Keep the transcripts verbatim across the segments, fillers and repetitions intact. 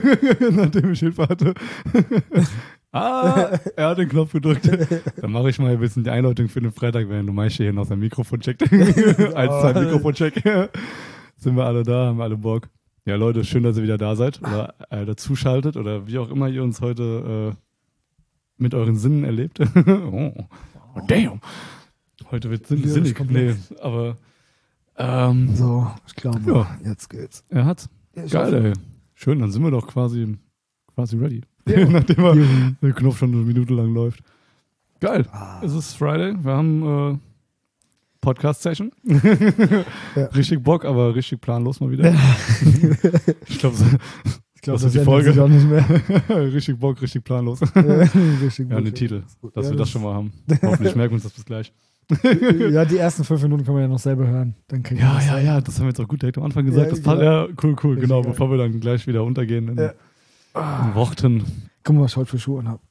nachdem ich Hilfe hatte. Ah, er hat den Knopf gedrückt. Dann mache ich mal ein bisschen die Einleitung für den Freitag, während du Meister hier noch sein Mikrofon checkt. Eins, zwei Mikrofon-Check. Sind wir alle da, haben wir alle Bock. Ja, Leute, schön, dass ihr wieder da seid oder äh, dazuschaltet oder wie auch immer ihr uns heute äh, mit euren Sinnen erlebt. oh, oh, damn. Heute wird sinn- sinnig. Nee, aber ähm, so, ich glaube, ja. Jetzt geht's. Er hat's. Ja, Geil, hoffe. ey. Schön, dann sind wir doch quasi, quasi ready. Ja. Nachdem er, Juhu. der Knopf schon eine Minute lang läuft. Geil. Ah. Es ist Friday. Wir haben äh, Podcast-Session. Ja. Richtig Bock, aber richtig planlos mal wieder. ich glaube, so, Ich glaube, das das ist die ändert Folge. sich auch nicht mehr. richtig Bock, richtig planlos. Richtig Ja, gut. den Titel, dass Ja, wir das schon mal haben. Hoffentlich merken wir uns das bis gleich. Ja, die ersten fünf Minuten kann man ja noch selber hören. Dann kriegen wir Ja, das ja, rein. ja, das haben wir jetzt auch gut direkt am Anfang gesagt. Ja, das passt, genau. ja, cool, cool, Richtig genau, geil. bevor wir dann gleich wieder untergehen in, Ja. in Worten. Guck mal, was ich heute für Schuhe anhab.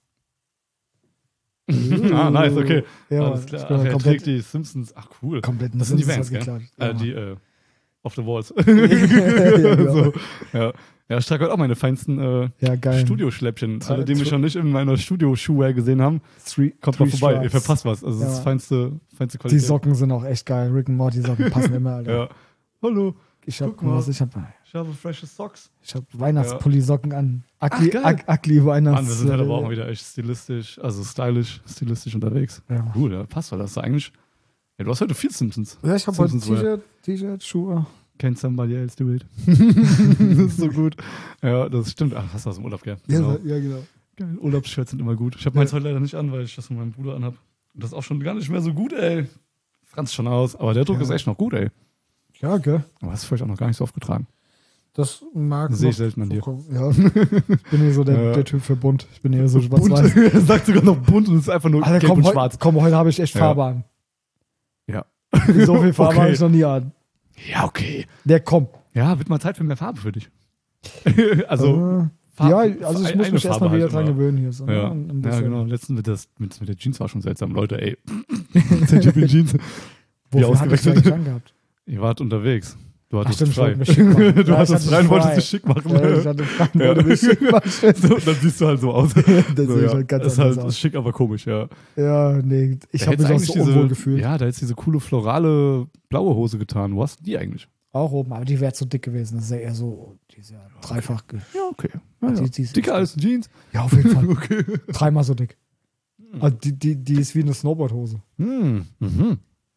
ah, nice, okay. Ja, Alles Mann, klar. ich bin Ach, er komplett, trägt die Simpsons. Ach, cool. komplett Das sind die Vans, Simpsons gell? geklaut. Ja, Äh, die, Mann. äh, off the walls. ja, genau. so, ja. ja, ich trage heute auch meine feinsten äh, Ja, geil. Studioschläppchen. Alle, die Äh, mich noch nicht in meiner Studio-Schuhwear gesehen haben, Three, kommt mal three vorbei. Stripes. Ihr verpasst was. Also, das Ja. ist feinste, feinste Die Qualität. Socken sind auch echt geil. Rick und Morty Socken passen immer, Alter. Ja. Hallo, Ich hab, Guck mal. was, ich hab, ich habe frische Socks. ich hab Weihnachtspulli-Socken an. Ugly, Ach, geil. ug- ugly Weihnachts. Mann, wir sind halt aber auch mal wieder echt stilistisch, also stylisch, stilistisch unterwegs. Ja. Cool, ja, passt, weil das ist eigentlich. Ja, du hast heute viel Simpsons. Ja, ich hab heute Simpsons Wear. T-Shirt, T-Shirt, Schuhe. Can't somebody else do it. das ist so gut. Ja, das stimmt. Ach, hast du aus dem Urlaub, gell? Genau. Ja, ja, genau. Geil. Urlaubsshirts sind immer gut. Ich habe meins heute leider nicht an, weil ich das von meinem Bruder anhab. Und das ist auch schon gar nicht mehr so gut, ey. Franz schon aus. Aber der Druck Ja. ist echt noch gut, ey. Ja, gell? Aber hast du vielleicht auch noch gar nicht so oft getragen. Das mag Das sehe ich noch selten an dir. vorkommen. Ja. Ich bin hier so der, Ja. der Typ für bunt. Ich bin hier so schwarz-weiß. Bunt. Er sagt sogar noch bunt und es ist einfach nur Alter, gelb komm, und heu, schwarz. komm, heute habe ich echt Ja. Farbe an. Ja. So viel Farbe Okay. habe ich noch nie an. Ja, okay. Der kommt. Ja, wird mal Zeit für mehr Farbe für dich. also, Äh, Farbe- ja, also ich eine muss mich Farbe erstmal wieder halt dran immer. gewöhnen hier. So, Ja, ne? Ein ja bisschen. genau. Letztens mit, das, mit, mit der Jeans war schon seltsam. Leute, ey. der Typ in Jeans. Wie Wofür hatte ich ausgewechselt. eigentlich angehabt? Ihr wart unterwegs. Du Ach hattest stimmt, ich frei. wollte mich schick machen. du Ja, ich hattest hatte frei und frei. wolltest dich schick machen. Ja, ich hatte Fragen, Ja. wollte mich schick machen. so, dann siehst du halt so aus. Das so, sehe ich ja. halt ganz ist anders halt aus. schick, aber komisch, ja. Ja, nee, ich Da habe hättest mich auch eigentlich so diese, unwohl gefühlt. Ja, da hättest diese coole florale blaue Hose getan. Wo hast du die eigentlich? Auch oben, aber die wäre zu dick gewesen. Das ist ja eher so, die ist ja dreifach. Ge Ja, okay. Ja, Die- ja. die ist Dicker als richtig. Jeans. ja, auf jeden Fall. Okay. Dreimal so dick. Also die, die, die ist wie eine Snowboardhose. Hm. Mhm.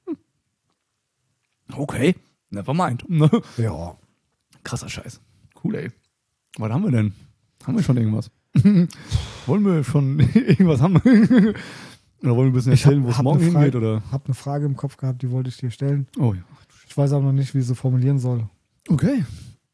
Okay. Never mind. Ja. Krasser Scheiß. Cool, ey. Was haben wir denn? Haben wir schon irgendwas? Wollen wir schon irgendwas haben? Oder wollen wir ein bisschen Ich hab- erzählen, wo es hab morgen eine Frage- hingeht? Oder? Hab eine Frage im Kopf gehabt, die wollte ich dir stellen. Oh ja. Ich weiß aber noch nicht, wie ich sie formulieren soll. Okay.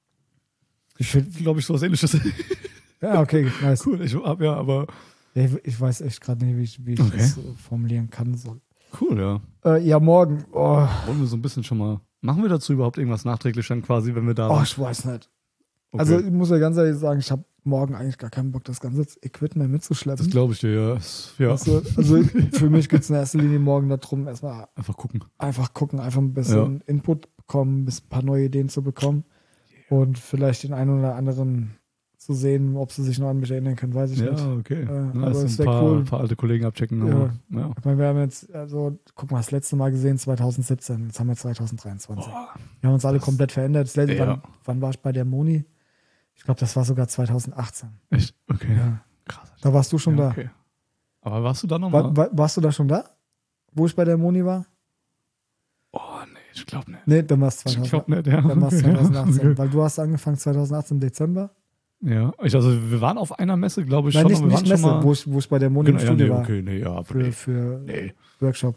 Ich finde, glaube ich, so was ähnliches. Ja, okay, nice. Cool, ich hab ja, aber Ja, ich, ich weiß echt gerade nicht, wie ich, wie ich Okay. das äh, formulieren kann. Soll. cool, ja. Äh, ja, morgen. Oh, Wollen wir so ein bisschen schon mal. Machen wir dazu überhaupt irgendwas nachträglich dann quasi, wenn wir da oh, sind? ich weiß nicht. Okay. Also ich muss ja ganz ehrlich sagen, ich habe morgen eigentlich gar keinen Bock, das ganze Equipment mitzuschleppen. Das glaube ich dir, ja. Es- ja. Also, also für mich geht es in erster Linie morgen darum, erstmal Einfach gucken. einfach gucken, einfach ein bisschen Input bekommen, ein paar neue Ideen zu bekommen und vielleicht den einen oder anderen zu sehen, ob sie sich noch an mich erinnern können, weiß ich Ja, nicht. okay. Äh, Ja, aber also es ein wär paar, cool. paar alte Kollegen abchecken. Ja. Aber, ja. Ich meine, wir haben jetzt, also, guck mal, das letzte Mal gesehen zwanzig siebzehn, jetzt haben wir zwanzig dreiundzwanzig. Boah. Wir haben uns alle Das- komplett verändert. Das letzte, Ja. wann, wann war ich bei der Moni? Ich glaube, das war sogar zwanzig achtzehn. Echt? Okay. Ja. Krass. Da warst du schon ja, da. okay. Aber warst du da nochmal? War, war, warst du da schon da? Wo ich bei der Moni war? Oh, nee, ich glaube nicht. Nee, dann war es Ich zweitausend. glaube nicht, ja. Dann war es Okay. zwanzig achtzehn, Okay. weil du hast angefangen zwanzig achtzehn im Dezember. Ja, ich, also wir waren auf einer Messe, glaube ich, Nein, schon. nicht, aber wir nicht waren Messe, schon mal, wo, ich, wo ich bei der Moni genau, im ja, Studio nee, war. okay, nee, ja, aber Für, nee, für nee, Workshop.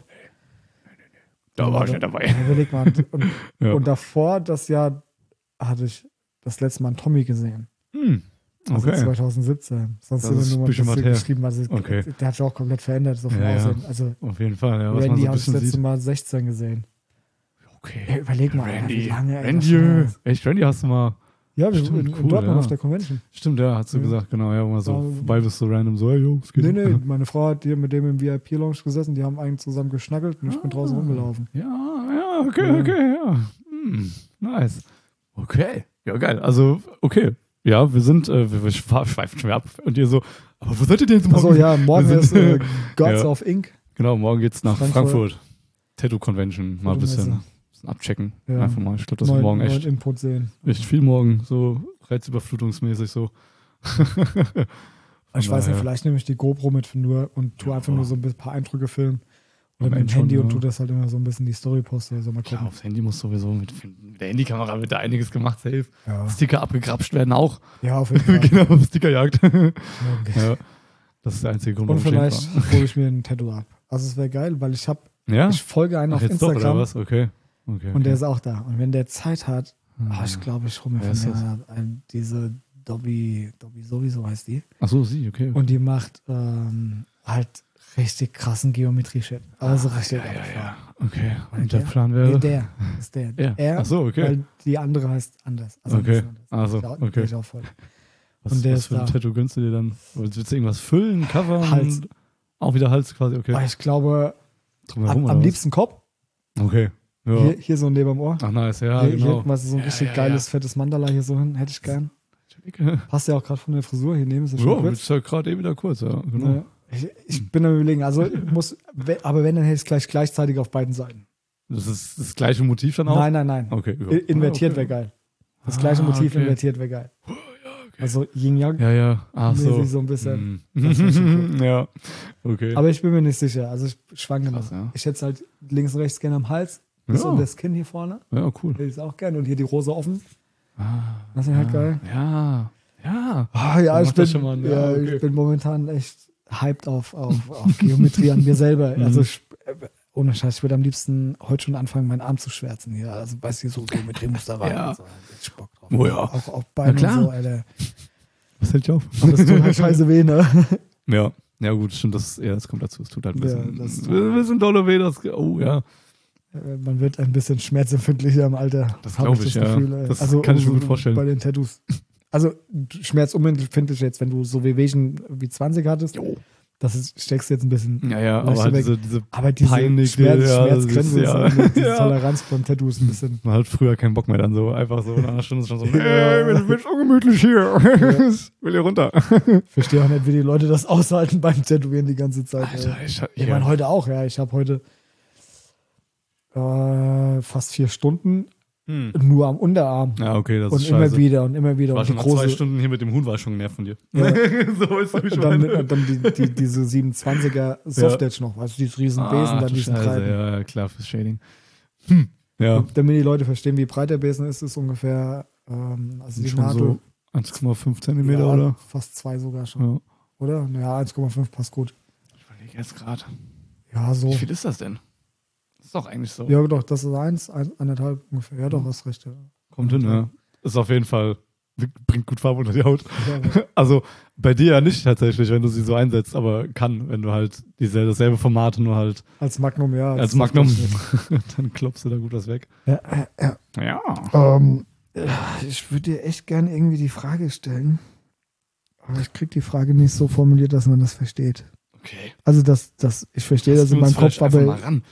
da war ich nicht dabei. Ja, überleg mal. Und, Ja. und davor, das Jahr, hatte ich das letzte Mal einen Tommy gesehen. Hm. Also Okay. zwanzig siebzehn. Sonst Das sind ist wir ein nur mal bisschen das was hier her. geschrieben. Also Okay. der hat sich auch komplett verändert, so vom Ja, ja. Aussehen. Also Auf jeden Fall, ja, was man Randy so ein habe ich das bisschen letzte sieht. Mal sechzehn gesehen. Okay. Ja, überleg mal, Randy. wie lange ey, Randy. das schon ist. Echt, Randy hast du mal. Ja, wir Stimmt, in, in cool, Dortmund ja. auf der Convention. Stimmt, ja, hast du Ja. gesagt, genau, ja, wo man so Ja. vorbei bist, so random, so, hey, yo, was geht? Nee, nee, meine Frau hat hier mit dem im V I P-Lounge gesessen, die haben einen zusammen geschnackelt und ich bin draußen Ah. rumgelaufen. Ja, ja, okay, Ja. okay, ja. Hm, nice. Okay. Ja, geil. Also, okay. Ja, wir sind, äh, wir, wir schweifen schon wieder ab. Und ihr so, aber wo seid ihr denn jetzt morgen? Achso, ja, morgen Wir ist sind- äh, Gods Ja. of Ink. Genau, morgen geht's nach Frankfurt. Frankfurt. Tattoo-Convention. Mal ein bisschen, Tattoo-Messe. bisschen abchecken. Ja. Einfach mal. Ich glaube, das wird Neuen, morgen neuen echt, Input sehen. echt viel morgen. So reizüberflutungsmäßig so. Ich weiß nicht, daher. vielleicht nehme ich die GoPro mit für nur und tu Ja. einfach nur so ein paar Eindrücke filmen. Am Oder mit dem Ende schon, Handy und ja. tu das halt immer so ein bisschen die Story posten oder so. Mal Klar, gucken. aufs Handy muss sowieso mit, mit der Handykamera wird da einiges gemacht, safe. Ja. Sticker abgegrapscht werden auch. ja, auf jeden Fall. Genau, Stickerjagd. Okay. ja. Das ist der einzige Grund, Und warum vielleicht ich hinfahre. hole ich mir ein Tattoo ab. Also es wäre geil, weil ich habe, Ja? ich folge einen Ach, auf jetzt doch, oder Instagram was? Okay. okay, und der okay. ist auch da. Und wenn der Zeit hat, Ah. ah, ich glaube, ich hole mir Wer ist von das? der ein, diese Dobby, Dobby sowieso heißt die. Ach so, sie, okay. Und die macht ähm, halt richtig krassen Geometrie-Shit. Also richtig ja, ja, abgefahren. ja. Okay. Weil Und der der- Plan Nee, wäre? der ist der. Ja. Er, Ach so, okay. weil die andere heißt anders. Also ein Okay. bisschen anders. Ach so, Ich auch- okay. ich auch voll. Was, und der was ist für ein da. Tattoo gönnst du dir dann? Willst du irgendwas füllen, covern? Hals. Auch wieder Hals quasi, okay. Aber ich glaube, Drumherum am, oder am was? liebsten Kopf. Okay. Ja. Hier, hier so neben dem Ohr. Ach, nice, ja, hier, genau. hier, weißt du, so ein Ja, richtig ja, geiles, ja. fettes Mandala hier so hin. Hätte ich gern. Ja, Passt ja auch gerade von der Frisur. Hier neben ist es schon ja kurz. ist ja gerade eben wieder kurz, ja. Genau. Ne? Ich, ich bin am überlegen. Also ich muss, we- aber wenn, dann hätte ich es gleich gleichzeitig auf beiden Seiten. Das ist das gleiche Motiv dann auch? Nein, nein, nein. Okay. Ja. I- Invertiert Ah, wäre okay. geil. Das gleiche Ah, Motiv okay. invertiert wäre geil. Also Yin-Yang. Ja, ja. Ach so. Mäßig so ein bisschen. Hm. Das wär schon ja. Okay. Aber ich bin mir nicht sicher. Also ich schwanke Krass, noch. ja. Ich hätte es halt links und rechts gerne am Hals. Bis Ja. um das Kinn hier vorne. ja, cool. Hätte ich es auch gerne. Und hier die Rose offen. Ah, Das wäre halt ja. geil. Ja. Ja. Ah, ja, Dann ich macht bin, das schon mal einen- ja, ja, okay. ich bin momentan echt hyped auf, auf, auf Geometrie an mir selber. Mhm. Also ich, äh, ohne Scheiß, ich würde am liebsten heute schon anfangen, meinen Arm zu schwärzen. Ja, also weißt du, so Geometriemuster rein. Ja. und So. Ich Bock drauf. Oh ja. Auch auf Beine Na klar. und so, Alter. Was hält dich auf? Aber das tut halt scheiße weh, ne? Ja. Ja, gut, stimmt, das, ja, das kommt dazu. Es tut halt ein Ja, bisschen, das- ein bisschen dolle weh. Das, oh, ja. Äh, Man wird ein bisschen schmerzempfindlicher im Alter. Das hab glaub ich, ja. ey. Das also, kann ich mir so gut vorstellen. Bei den Tattoos. Also schmerzempfindlich jetzt, wenn du so Wehwehchen wie zwanzig hattest, Jo. das ist, steckst du jetzt ein bisschen. Ja, ja, Weißt aber du, halt weg. diese, diese Aber diese Peinliche, Schmerz, ja, das Schmerzgrenze, ist- ja. ist so, diese Ja. Toleranz von Tattoos ein bisschen. man hat früher keinen Bock mehr dann so. Einfach so in einer Stunde ist schon so, Ja. ey, mir wird ungemütlich hier. Ich will hier runter. Ich verstehe auch nicht, wie die Leute das aushalten beim Tätowieren die ganze Zeit. Alter, ey. ich, Ich ja. meine, heute auch, ja. Ich habe heute äh, fast vier Stunden Hm. nur am Unterarm. Ja, okay, das Und ist immer scheiße. wieder und immer wieder. War Und schon die nach zwei große. Stunden hier mit dem Huhn, war ich schon genervt von dir. Ja. so ist es Und dann, und dann die, die, diese siebenundzwanziger Soft-Edge noch, weißt du, dieses riesen Besen, dann diesen breiten. Ja, ja, klar, fürs Shading. Hm. Ja, Und damit die Leute verstehen, wie breit der Besen ist, ist ungefähr, ähm, also sind die schon Nadel, so eins Komma fünf Zentimeter, ja, oder? fast zwei sogar schon, Ja. oder? Ja, eins Komma fünf passt gut. Ich überlege jetzt gerade. Ja, so. Wie viel ist das denn? Das ist doch eigentlich so. Ja, doch, das ist eins, ein, eineinhalb ungefähr. Ja, doch, hast recht. Ja. Kommt hin, ja. Ist auf jeden Fall, bringt gut Farbe unter die Haut. Ja, Also bei dir ja nicht tatsächlich, wenn du sie so einsetzt, aber kann, wenn du halt dieselbe, dasselbe Format nur halt als Magnum, ja. als Magnum, dann klopfst du da gut was weg. Ja, ja. Ja. Ähm, ich würde dir echt gerne irgendwie die Frage stellen, aber ich krieg die Frage nicht so formuliert, dass man das versteht. Okay. Also, dass, dass ich verstehe das Lass in meinem uns Kopf, vielleicht einfach aber mal ran.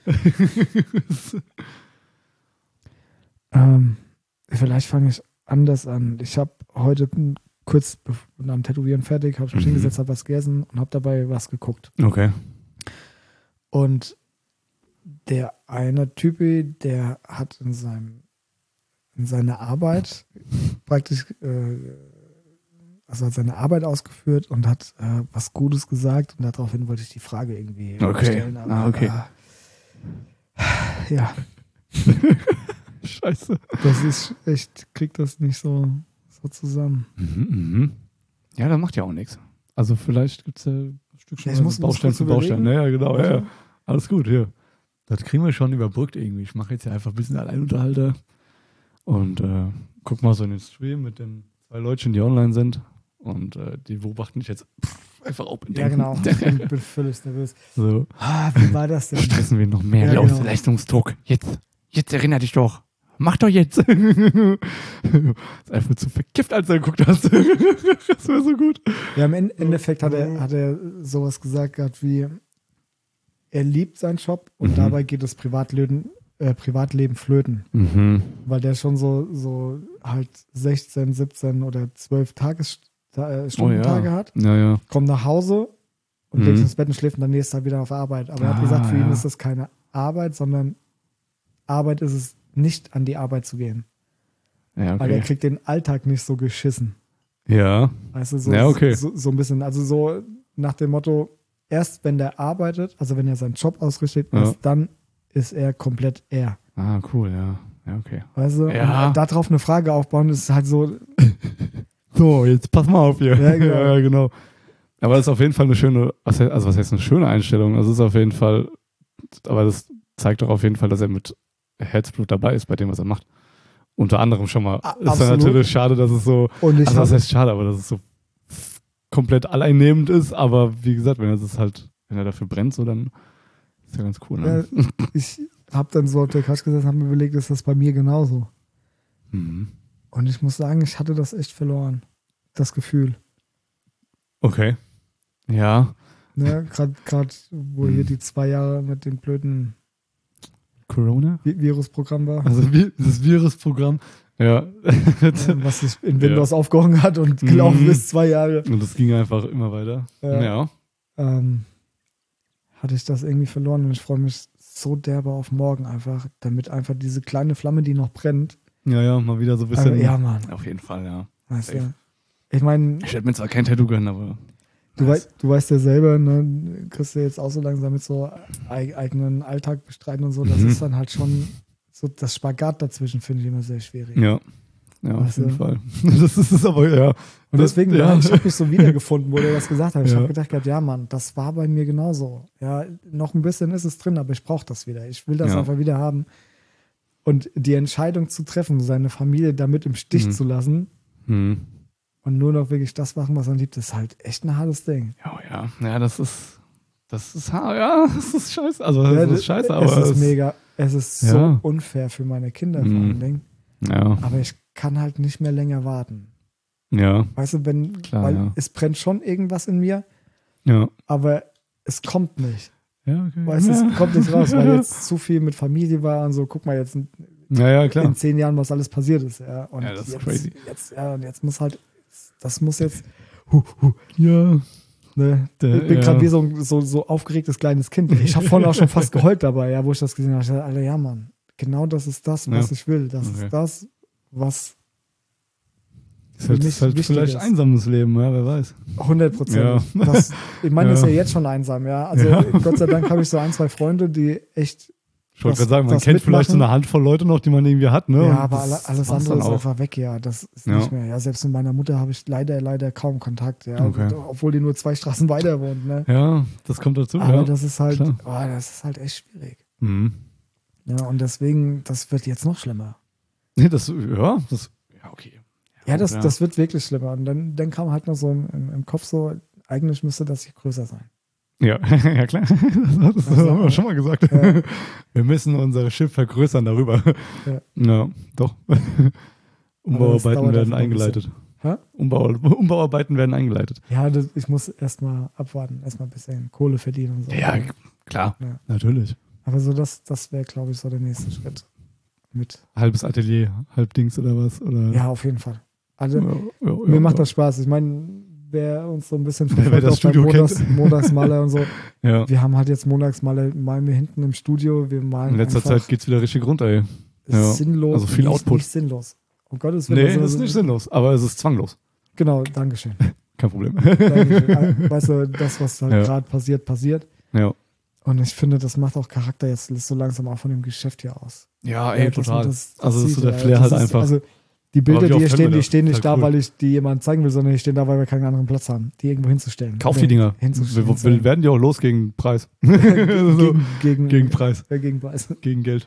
ähm, vielleicht fange ich anders an. Ich habe heute kurz bef- nach dem Tätowieren fertig, habe ich mich Mhm. hingesetzt, habe was gegessen und habe dabei was geguckt. Okay. Und der eine Typi, der hat in seinem in seiner Arbeit praktisch äh, also hat seine Arbeit ausgeführt und hat äh, was Gutes gesagt und daraufhin wollte ich die Frage irgendwie Okay. stellen. Ah, okay. Äh, ja, Scheiße. das ist echt, kriegt das nicht so, so zusammen. Mhm, mhm. Ja, das macht ja auch nichts. Also vielleicht gibt es ja ein Stückchen Ja, ich muss- muss Baustein kurz zu Baustein. überlegen. Ja, ja, genau. Ja, ja. Warte. Alles gut, hier. Das kriegen wir schon überbrückt irgendwie. Ich mache jetzt ja einfach ein bisschen Alleinunterhalter und äh, guck mal so in den Stream mit den zwei Leutchen, die online sind. Und äh, die beobachten dich jetzt pff, einfach auf. Ja, genau. Ich bin, bin völlig nervös. So, Ah, wie war das denn? stressen wir noch mehr. Ja, Los, genau. Leistungsdruck. Jetzt, jetzt erinner dich doch. Mach doch jetzt. Ist einfach zu verkifft, als du geguckt hast. Das wäre so gut. Ja, im En- Endeffekt hat er, hat er sowas gesagt gehabt wie, er liebt seinen Job und Mhm. dabei geht das Privatleben, äh, äh, Privatleben flöten. Mhm. Weil der schon so, so halt sechzehn, siebzehn oder zwölf Tages, äh, Stundentage oh, ja. hat. Ja, ja. Kommt nach Hause und Mhm. legt sich ins Bett und schläft und dann nächstes Tag wieder auf Arbeit. Aber er hat Ah, gesagt, für ihn ja. ist das keine Arbeit, sondern Arbeit ist es, nicht an die Arbeit zu gehen. Ja, Weil er okay. kriegt den Alltag nicht so geschissen. Ja. Weißt du, so, Ja, okay. so, so ein bisschen, also so nach dem Motto, erst wenn der arbeitet, also wenn er seinen Job ausrichtet, Ja. erst dann ist er komplett er. Ah, cool, ja. Ja, okay. Weißt du, Ja. und darauf eine Frage aufbauen, ist halt so, So, jetzt pass mal auf hier. Ja, genau. ja, genau. Aber das ist auf jeden Fall eine schöne, was heißt- also was heißt eine schöne Einstellung? Das ist auf jeden Fall, aber das zeigt doch auf jeden Fall, dass er mit Herzblut dabei ist bei dem, was er macht. Unter anderem schon mal. A- Ist dann absolut. natürlich schade, dass es so, und ich also das hab, heißt schade, aber dass es so f- komplett alleinnehmend ist. Aber wie gesagt, wenn er das halt, wenn er dafür brennt, so dann ist ja ganz cool. Ne? ja, ich habe dann so auf der Couch gesessen, habe mir überlegt, ist das bei mir genauso? Mhm. Und ich muss sagen, ich hatte das echt verloren. Das Gefühl. Okay. Ja. Ne? Gerade wo hier die zwei Jahre mit dem blöden Corona? Vi- Virusprogramm war, Also wie- dieses Virusprogramm. Ja. ne, was sich in Windows aufgehangen hat und gelaufen Mhm. ist, zwei Jahre. Und das ging einfach immer weiter. Ja. Ja. ähm, hatte ich das irgendwie verloren und ich freue mich so derbe auf morgen einfach, damit einfach diese kleine Flamme, die noch brennt, Ja, ja, mal wieder so ein bisschen. einfach, ja Mann, Auf jeden Fall, ja. weißt Safe. du, ich meine, Ich hätte mir zwar kein Tattoo gönnen, aber. du, nice. wei du weißt ja selber, ne, kriegst du jetzt auch so langsam mit so eig eigenen Alltag bestreiten und so, das Mhm. ist dann halt schon so, das Spagat dazwischen finde ich immer sehr schwierig. Ja. Ja, auf Weißt jeden du? Fall. Das ist es aber, ja. Und deswegen, ja. ja. ich habe mich so wiedergefunden, wo der das gesagt hat. Ich Ja. habe gedacht, gehabt, ja Mann, das war bei mir genauso. Ja, noch ein bisschen ist es drin, aber ich brauche das wieder. Ich will das Ja. einfach wieder haben. Und die Entscheidung zu treffen, seine Familie damit im Stich Mhm. zu lassen Hm. und nur noch wirklich das machen, was er liebt, ist halt echt ein hartes Ding. Ja, ja. Ja, das ist. Das ist, ha- ja, das ist scheiße. Also, das Ja, ist scheiße, aber. es ist es- mega, es ist Ja. so unfair für meine Kinder vor Mhm. allen Dingen. Ja, Aber ich kann halt nicht mehr länger warten. ja, Weißt du, wenn, Klar, weil ja. es brennt schon irgendwas in mir, ja. aber es kommt nicht. Ja, okay. Weißt du, ja. es kommt nicht raus, weil jetzt zu viel mit Familie war und so. Guck mal, jetzt in, Ja, ja, klar. in zehn Jahren, was alles passiert ist. Ja, und Ja, das ist jetzt, crazy. Jetzt, ja, und jetzt muss halt, das muss jetzt, hu, hu, Ja. ne? Der- Ich bin ja. gerade wie so, ein- so, so aufgeregtes kleines Kind. Ich habe vorhin auch schon fast geheult dabei, ja, wo ich das gesehen habe. Ich dachte, Alter, ja, Mann, genau das ist das, was Ja. ich will. Das Okay. ist das, was Ist halt, für ist halt mich wichtig vielleicht ist. einsames Leben, ja, wer weiß. hundert Prozent. Ja. Das, ich meine, das ist Ja. ja jetzt schon einsam, ja. Also Ja. Gott sei Dank habe ich so ein, zwei Freunde, die echt, Ich wollte Das- gerade sagen, man das kennt vielleicht so mitmachen. eine Handvoll Leute noch, die man irgendwie hat, ne? ja, Und aber das- alle, alles das war's andere dann ist auch. einfach weg, ja. Das ist Ja. nicht mehr. Ja, selbst mit meiner Mutter habe ich leider, leider kaum Kontakt, ja. Okay. Obwohl die nur zwei Straßen weiter wohnt, ne. Ja, das kommt dazu, Aber ja. das ist halt, klar. oh, das ist halt echt schwierig. Mhm. Ja, und deswegen, das wird jetzt noch schlimmer. Nee, das, ja, das, ja, okay. Ja, das, ja. das wird wirklich schlimmer. Und dann, dann kam halt noch so im, im, im Kopf so, eigentlich müsste das hier größer sein. Ja, ja klar. Das, das Also, haben wir schon mal gesagt. ja. Wir müssen unser Schiff vergrößern darüber. Ja. Ja, doch. Umbauarbeiten dauert werden einfach ein eingeleitet. Hä? Umbau, Umbauarbeiten werden eingeleitet. Ja, das, ich muss erstmal abwarten, erstmal ein bisschen Kohle verdienen und so. Ja, klar. Ja. Natürlich. Aber so, das, das wäre, glaube ich, so der nächste Schritt. Mit. Halbes Atelier, halb Dings oder was? Oder? Ja, auf jeden Fall. Also, Ja, ja, ja, mir macht ja. das Spaß. Ich meine, wer uns so ein bisschen Wer- wer das auch beim Studio Montags, kennt. Montagsmaler und so. Ja. Wir haben halt jetzt Montagsmaler, malen wir hinten im Studio, wir malen In letzter einfach Zeit geht's wieder richtig runter, ey. ja. sinnlos. Also viel nicht, Output. Nicht sinnlos. Um Gottes Willen. Nee, also- das ist nicht sinnlos, aber es ist zwanglos. Genau, Dankeschön. Kein Problem. Dankeschön. Weißt du, das, was halt Ja. gerade passiert, passiert. ja. Und ich finde, das macht auch Charakter jetzt so langsam auch von dem Geschäft hier aus. Ja, Ja, ey, dass total. man das- das also das ist sieht, so der ja. Flair Das halt ist- einfach. Also die Aber Bilder, wie die oft hier hören stehen, wir die das? stehen nicht Total da, cool. weil ich die jemandem zeigen will, sondern die stehen da, weil wir keinen anderen Platz haben, die irgendwo hinzustellen. Kauf die Dinger. Hinzustellen. Wir, wir werden die auch los gegen Preis. gegen, so, gegen, gegen Preis. Ja, gegen Preis. Gegen Geld.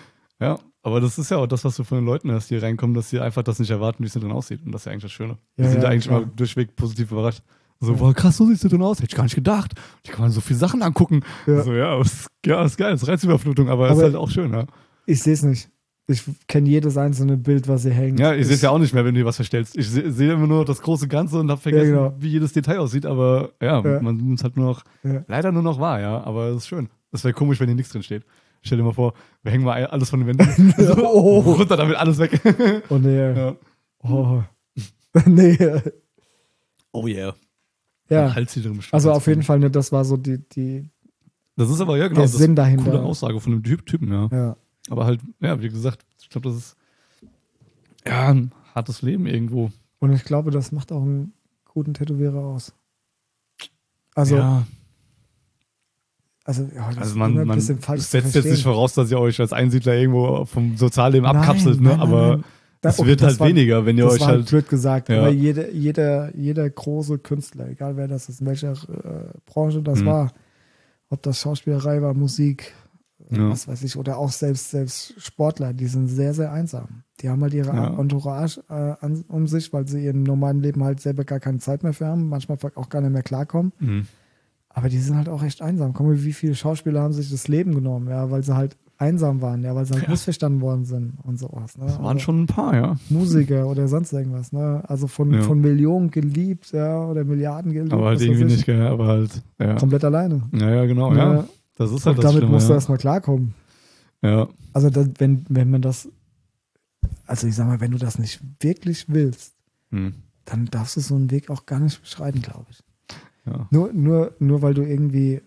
Ja, aber das ist ja auch das, was du von den Leuten hörst, die reinkommen, dass sie einfach das nicht erwarten, wie es da drin aussieht. Und das ist ja eigentlich das Schöne. Die Ja, sind ja, eigentlich klar. immer durchweg positiv überrascht. So, Ja. boah, krass, so siehst du drin aus. Hätte ich gar nicht gedacht. Die kann man so viele Sachen angucken. Ja. So, ja, ist, ja, ist geil, ist Reizüberflutung, aber, ist Aber- halt auch schön, ja. Ich sehe es nicht. Ich kenne jedes einzelne Bild, was hier hängt. Ja, ich sehe es ja auch nicht mehr, wenn du dir was verstellst. Ich sehe seh immer nur das große Ganze und habe vergessen, Ja, genau. wie jedes Detail aussieht, aber ja, Ja. man nimmt es halt nur noch, Ja. leider nur noch wahr, ja, aber es ist schön. Es wäre komisch, wenn hier nichts drin steht. Stell dir mal vor, wir hängen mal alles von den Wänden. so, Oh. runter damit, alles weg. Oh nee. ja. Oh. nee. Oh yeah. Ja. Hals hier drin Also auf jeden Fall, ne, das war so die, die Das ist aber, ja genau, der das Sinn ist eine dahinter. coole Aussage von dem Typ, Typen, ja. Ja. Aber halt, ja, wie gesagt, ich glaube, das ist ja ein hartes Leben irgendwo. Und ich glaube, das macht auch einen guten Tätowierer aus. Also, ja. also, ja, das Also ist man, immer ein man bisschen falsch zu setzt jetzt nicht verstehen. voraus, dass ihr euch als Einsiedler irgendwo vom Sozialleben Nein, abkapselt, ne? nein, nein, aber nein. Da- es okay, wird das halt war- weniger, wenn ihr Das euch war halt. blöd gesagt, Ja. aber jeder, jeder, jeder große Künstler, egal wer das ist, in welcher äh, Branche das Mhm. war, ob das Schauspielerei war, Musik, äh, Ja. was weiß ich, oder auch selbst, selbst Sportler, die sind sehr, sehr einsam. Die haben halt ihre Ja. Entourage äh, an, um sich, weil sie ihrem normalen Leben halt selber gar keine Zeit mehr für haben, manchmal auch gar nicht mehr klarkommen. Mhm. Aber die sind halt auch echt einsam. Guck mal, wie viele Schauspieler haben sich das Leben genommen, ja, weil sie halt einsam waren, ja, weil sie halt Ja. missverstanden worden sind und sowas. Ne? Das waren Also schon ein paar, ja. Musiker oder sonst irgendwas, ne? Also von, Ja. von Millionen geliebt, ja, oder Milliarden geliebt. Aber halt was weiß irgendwie ich. nicht, gell, aber halt, ja. Komplett alleine. Ja, ja, genau, Ja. ja. Das ist halt Und das damit Schlimme, musst du ja. erstmal klarkommen. Ja. Also das, wenn, wenn man das, also ich sag mal, wenn du das nicht wirklich willst, Hm. dann darfst du so einen Weg auch gar nicht beschreiten, glaube ich. Ja. Nur, nur, nur weil du irgendwie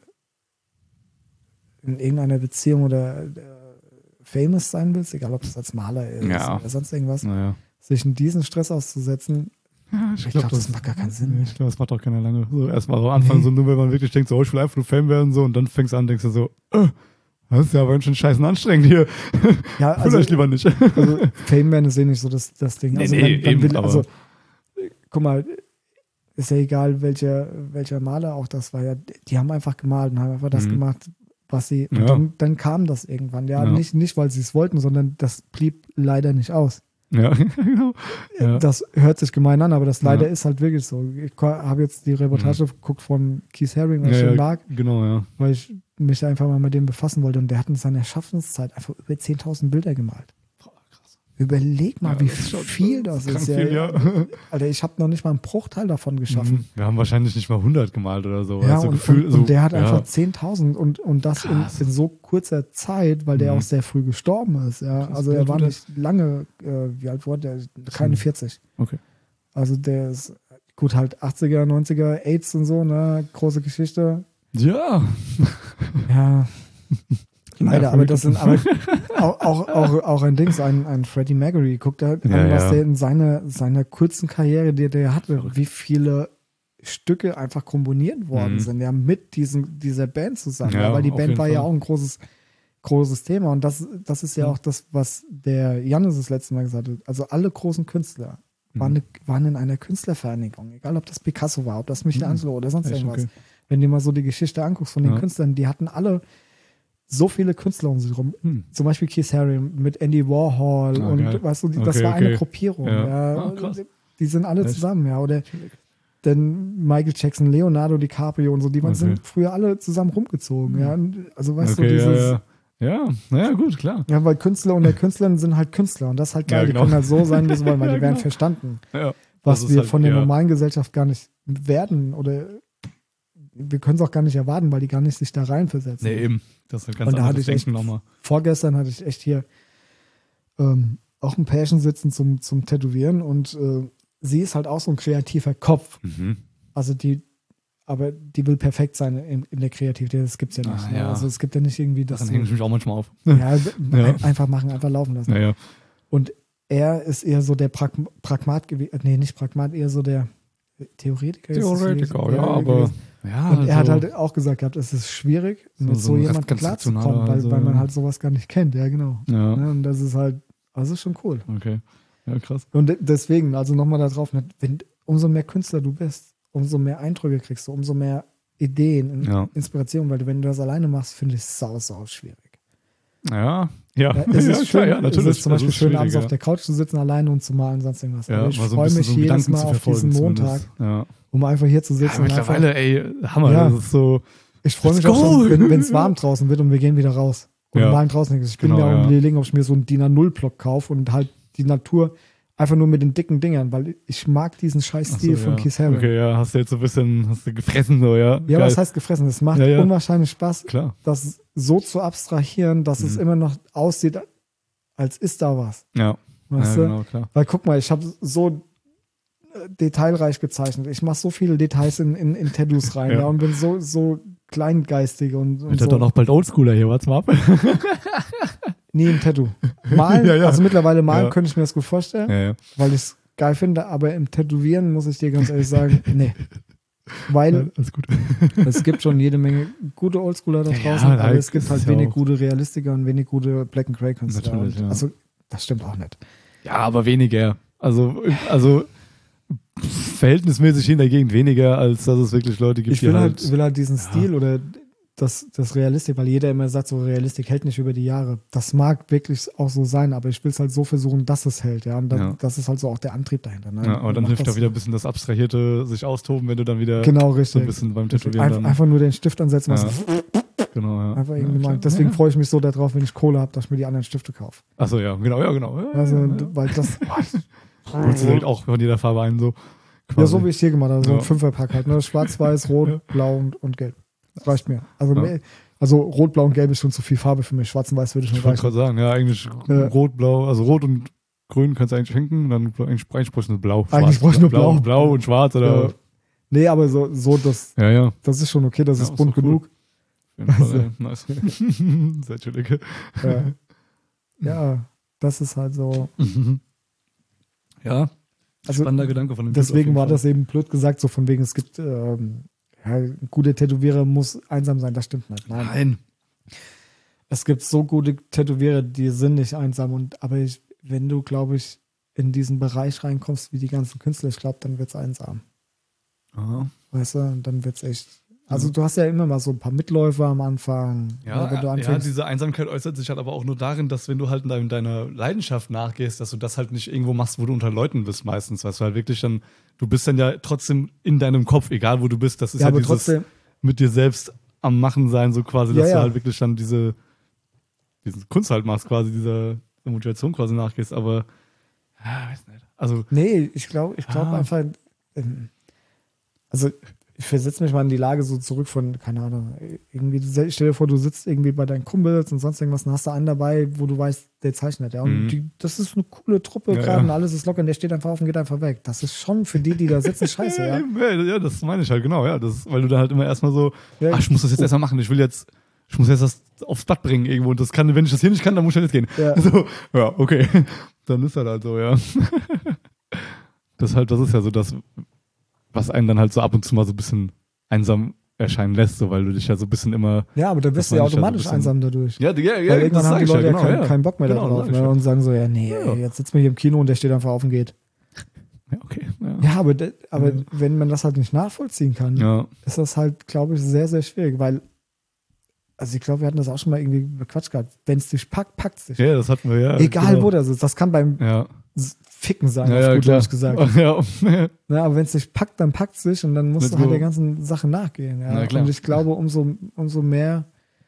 in irgendeiner Beziehung oder äh, famous sein willst, egal ob es als Maler ist Ja. oder sonst irgendwas, Naja. sich in diesen Stress auszusetzen, Ja, ich glaube, das macht gar keinen Sinn. Ich glaube, das macht auch keiner lange. So erstmal am Anfang, Nee. so nur wenn man wirklich denkt, so, oh, ich will einfach nur Fan werden, so, und dann fängst du an, denkst du so, äh, das ist ja aber ganz schön scheißen anstrengend hier. Ja, Fühl also, euch lieber nicht. also Fame werden ist eh nicht so das, das Ding. Nee, Also, nee, man, man eben, will, aber- also guck mal, ist ja egal, welcher, welcher Maler auch das war. Ja, die haben einfach gemalt und haben einfach das Mhm. gemacht, was sie. Und Ja. dann, dann kam das irgendwann. Ja, Ja. Nicht, nicht, weil sie es wollten, sondern das blieb leider nicht aus. Ja, genau. Ja. Das hört sich gemein an, aber das leider Ja. ist halt wirklich so. Ich habe jetzt die Reportage geguckt von Keith Haring, was Ja, ich schön ja, mag, genau, ja. weil ich mich einfach mal mit dem befassen wollte. Und der hat in seiner Schaffenszeit einfach über zehntausend Bilder gemalt. Boah, krass. Überleg mal, Ja, wie das ist schon- viel das das ist ist. krank viel, ja. Alter, ich habe noch nicht mal einen Bruchteil davon geschaffen. Mhm. Wir haben wahrscheinlich nicht mal hundert gemalt oder so. Ja, also und, Gefühl, und, so, und der hat ja. einfach zehntausend und, und das in, Krass. in so kurzer Zeit, weil der Mhm. auch sehr früh gestorben ist. Ja. Krass, Also wie er alt war wurde nicht lange, äh, wie alt wurde der? Keine vierzig. Okay. Also der ist gut halt achtziger, neunziger, AIDS und so, ne, große Geschichte. Ja. Ja. Leider, Ja, aber das sind aber auch, auch, auch, auch ein Dings, ein, ein Freddie Mercury. Guck da an, Ja, was ja. der in seiner, seiner kurzen Karriere, die der hatte, wie viele Stücke einfach komponiert worden Mhm. sind, ja, mit diesen, dieser Band zusammen. Ja, Ja, weil die auf Band jeden war ja Fall. auch ein großes, großes Thema. Und das, das ist ja Mhm. auch das, was der Jannis das letzte Mal gesagt hat. Also alle großen Künstler waren, Mhm. ne, waren in einer Künstlervereinigung. Egal, ob das Picasso war, ob das Michelangelo oder sonst Echt, irgendwas. okay. Wenn du mal so die Geschichte anguckst von den Ja. Künstlern, die hatten alle so viele Künstler um sich rum. Hm. Zum Beispiel Keith Haring mit Andy Warhol Ah, und geil. weißt du, die, das Okay, war eine okay. Gruppierung. Ja. Ja. Ah, krass. Die sind alle Echt? zusammen, ja. Oder dann Michael Jackson, Leonardo DiCaprio und so, die waren Okay. sind früher alle zusammen rumgezogen. Ja. Und also weißt Okay, du, dieses. ja, ja. Ja, naja, gut, klar. Ja, weil Künstler unter Künstlern sind halt Künstler und das ist halt geil. Ja, Die genau. können halt so sein, wie sie wollen, weil Ja, die werden genau. verstanden. Ja. Was Das ist wir halt, von der ja. normalen Gesellschaft gar nicht werden oder wir können es auch gar nicht erwarten, weil die gar nicht sich da reinversetzen. Nee, eben. Das ist ein ganz Und da hatte anderes ich echt- Denken nochmal. Vorgestern hatte ich echt hier ähm, auch ein Pärchen sitzen zum, zum Tätowieren und äh, sie ist halt auch so ein kreativer Kopf. Mhm. Also die, aber die will perfekt sein in, in der Kreativität. Das gibt's ja nicht. Ah, ne? ja. Also es gibt ja nicht irgendwie das. Dann so- hänge ich mich auch manchmal auf. ja, Ja. einfach machen, einfach laufen lassen. Naja. Und er ist eher so der Pragm Pragmat gewesen, nee, nicht Pragmat, eher so der Theoretiker. ist es Theoretiker, gewesen. ja, aber. gewesen. Ja, Und er hat also- halt auch gesagt gehabt, es ist schwierig, So- mit so so, ein jemandem ganz klarzukommen, rationaler, weil, also, weil man ja. halt sowas gar nicht kennt, ja genau. Ja, Ne? Und das ist halt, also ist schon cool. okay. Ja, krass. Und de- deswegen, also nochmal da drauf, ne, wenn, umso mehr Künstler du bist, umso mehr Eindrücke kriegst du, umso mehr Ideen, Ja. Inspiration, weil du, wenn du das alleine machst, finde ich es sau, sau schwierig. Ja, ja. Ja, es ist ja, schön, klar, ja, es natürlich. ist zum Beispiel Das ist schön, abends schwierig, auf der Couch zu sitzen, alleine und zu malen, sonst irgendwas. ja. Aber ich mal so ein freue bisschen mich so jedes Gedanken Mal zu auf diesen verfolgen Montag, zumindest. Ja. um einfach hier zu Ja, sitzen. und einfach, mittlerweile, ey, Hammer. Ja. Das ist so. ich freue mich Let's auch go! schon, wenn es warm draußen wird und wir gehen wieder raus. Und Ja. malen draußen nichts. Ich bin Genau, mir auch ja. überlegen, ob ich mir so einen D I N A null Block kaufe und halt die Natur einfach nur mit den dicken Dingern, weil ich mag diesen scheiß Ach Stil so, von ja. Keith Haring. Okay, ja, hast du jetzt so ein bisschen, hast du gefressen, so, ja. Ja, Geil. was heißt gefressen? Das macht Ja, ja. unwahrscheinlich Spaß, Klar. das so zu abstrahieren, dass Mhm. es immer noch aussieht, als ist da was. Ja, Weißt ja du? genau, klar. Weil guck mal, ich habe so äh, detailreich gezeichnet. Ich mache so viele Details in, in, in Tattoos rein, Ja. ja. und bin so, so kleingeistig und, und Wird so. doch noch bald Oldschooler hier, warte mal ab. Nie ein Tattoo. Malen, Ja, ja. also mittlerweile malen Ja. könnte ich mir das gut vorstellen, Ja, ja. weil ich es geil finde, aber im Tätowieren muss ich dir ganz ehrlich sagen, nee. Weil Alles gut. es gibt schon jede Menge gute Oldschooler da Ja, draußen, ja, aber es gibt das halt ist ja wenig auch- gute Realistiker und wenig gute Black and Grey Künstler. Natürlich, Und ja. Also das stimmt auch nicht. Ja, aber weniger. Also, also verhältnismäßig in der Gegend weniger, als dass es wirklich Leute gibt, Ich die will halt. halt, will halt diesen ja. Stil oder das, das Realistik, weil jeder immer sagt, so Realistik hält nicht über die Jahre. Das mag wirklich auch so sein, aber ich will es halt so versuchen, dass es hält. Ja, und dann, Ja. das ist halt so auch der Antrieb dahinter. Ne? ja, aber dann Mach hilft das- auch wieder ein bisschen das Abstrahierte sich austoben, wenn du dann wieder Genau, so ein richtig. bisschen beim Richtig. Tätowieren Einf dann. einfach nur den Stift ansetzen. Ja. Was Genau, ja. Einfach irgendwie ja, mal. klar. Deswegen Ja. freue ich mich so darauf, wenn ich Kohle habe, dass ich mir die anderen Stifte kaufe. Achso, ja, genau, ja, genau. Ja, Also, ja, ja. weil das. Holst du direkt auch von jeder Farbe ein, so. Ja, quasi. so wie ich hier gemacht habe, so Ja. ein Fünferpack halt. Ne? Schwarz, Weiß, Rot, Ja. Blau und, und Gelb. Das reicht mir. Also, Ja. mehr, also Rot, Blau und Gelb ist schon zu viel Farbe für mich. Schwarz und Weiß würde ich Ich nicht wollte reichen. gerade sagen, ja, eigentlich Ja. rot, blau, also rot und grün kannst du eigentlich schenken, dann eigentlich, eigentlich bräuchte ich nur blau. Eigentlich Schwarz. bräuchte ich nur blau. blau. Blau und schwarz oder. Ja. Nee, aber so, so das, Ja, ja. das ist schon okay, das Ja, ist ist bunt doch cool. genug. Auf jeden Fall, Also- ey. Nice. Sehr chillig. Ja. ja, das ist halt so. Ja, Also spannender Gedanke von dem deswegen Typ war auf jeden das eben blöd gesagt, so von wegen, es gibt, ähm, ja, ein guter Tätowierer muss einsam sein, das stimmt nicht. Fall. Nein. Nein. Es gibt so gute Tätowierer, die sind nicht einsam. Und aber ich, wenn du, glaube ich, in diesen Bereich reinkommst, wie die ganzen Künstler, ich glaube, dann wird es einsam. Aha. Weißt du, und dann wird es echt. Also Ja. du hast ja immer mal so ein paar Mitläufer am Anfang. Ja, wenn du ja, anfängst. diese Einsamkeit äußert sich halt aber auch nur darin, dass wenn du halt in dein- deiner Leidenschaft nachgehst, dass du das halt nicht irgendwo machst, wo du unter Leuten bist meistens, weißt du halt wirklich dann, du bist dann ja trotzdem in deinem Kopf, egal wo du bist, das ist ja, ja, aber dieses trotzdem, mit dir selbst am Machen sein, so quasi, dass Ja, ja. du halt wirklich dann diese, diese Kunst halt machst, quasi dieser Motivation quasi nachgehst, aber ja, weiß nicht. Also, nee, ich glaube, ich glaube Ah. einfach, ähm, also ich versetze mich mal in die Lage so zurück von, keine Ahnung, irgendwie, du- stell dir vor, du sitzt irgendwie bei deinen Kumpels und sonst irgendwas und hast da einen dabei, wo du weißt, der zeichnet, ja, und Mhm. die, das ist eine coole Truppe Ja, gerade ja. und alles ist locker und der steht einfach auf und geht einfach weg. Das ist schon für die, die da sitzen, scheiße, ja. ja, ja, das meine ich halt, genau, ja, das, weil du da halt immer erstmal so, Ja, ach, ich muss das jetzt erstmal machen, ich will jetzt, ich muss jetzt das aufs Blatt bringen irgendwo und das kann, wenn ich das hier nicht kann, dann muss ich halt jetzt gehen. Ja. So, ja, okay. Dann ist das halt so, ja. Das halt, das ist ja so das, was einen dann halt so ab und zu mal so ein bisschen einsam erscheinen lässt, so, weil du dich ja so ein bisschen immer. Ja, aber dann Das wirst du ja meine ich ja so ein automatisch bisschen. einsam dadurch. Ja, ja, ja, Weil irgendwann haben die Leute ja, keinen, keinen Bock mehr Genau, darauf sag ich ne, ja. und sagen so, ja, nee, Ja. ey, jetzt sitzen wir hier im Kino und der steht einfach auf und geht. Ja, okay. Ja. Ja, aber, de- aber Ja. wenn man das halt nicht nachvollziehen kann, Ja. ist das halt, glaube ich, sehr, sehr schwierig, weil, also ich glaube, wir hatten das auch schon mal irgendwie bequatscht gehabt. Wenn es dich packt, packt es dich. Ja, das hatten wir ja. Egal genau. wo das ist. Das kann beim Ja. S- Ficken sein, Ja, auf ja, gut klar. Deutsch gesagt. Ja. Ja, aber wenn es dich packt, dann packt es dich und dann musst Let's du halt go. der ganzen Sache nachgehen. Ja. Na klar. Und ich glaube, umso, umso mehr,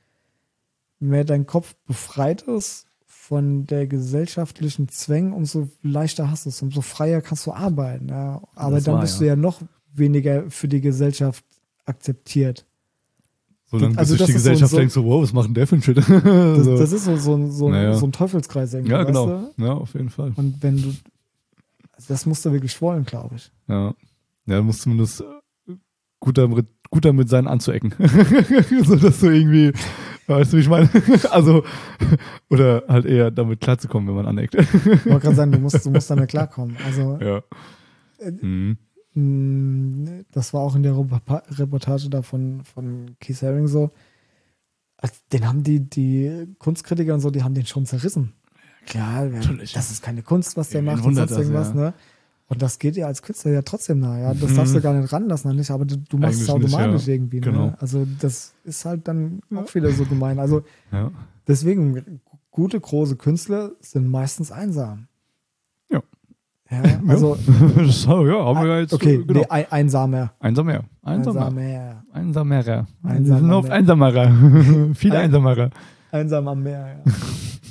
mehr dein Kopf befreit ist von der gesellschaftlichen Zwängen, umso leichter hast du es, umso freier kannst du arbeiten. Ja. Aber Das dann war, bist ja. du ja noch weniger für die Gesellschaft akzeptiert. Solange Also bis das sich die ist so- Gesellschaft so- denkt so, wow, was macht denn der für ein Shit? Das, so. das ist so, so, ein- so, ein- Naja. so ein Teufelskreis irgendwie. Ja, weißt genau. Du? Ja, auf jeden Fall. Und wenn du, also das musst du wirklich wollen, glaube ich. Ja. Ja, du musst zumindest äh, gut damit, gut damit sein, anzuecken. So, dass du irgendwie, weißt du, wie ich meine? Also, oder halt eher damit klarzukommen, wenn man aneckt. Ich wollte gerade sagen, du musst, du musst damit klarkommen. Also, Ja. Mhm. mh, das war auch in der Reporta- Reportage da von, von Keith Haring so. Also, den haben die, die Kunstkritiker und so, die haben den schon zerrissen. Klar, ja, Natürlich. das ist keine Kunst, was der Wen macht und wundert sonst das, irgendwas, ja. ne? Und das geht dir als Künstler ja trotzdem nahe, ja. Das Mhm. darfst du gar nicht ranlassen, dann nicht, aber du, du machst es Eigentlich nicht, automatisch ja. irgendwie. Genau. Ne? Also das ist halt dann auch wieder so gemein. Also Ja. deswegen, gute, große Künstler sind meistens einsam. Ja. Ja, also, so, ja, haben wir ja jetzt. okay, äh, genau. nee, ein, einsamer. Einsamer. Einsamer. Einsamer. Einsamerer. Einsam Wir sind am auf Meer. Einsamerer. Viele Ein- Einsamerer. Einsam am Meer, ja.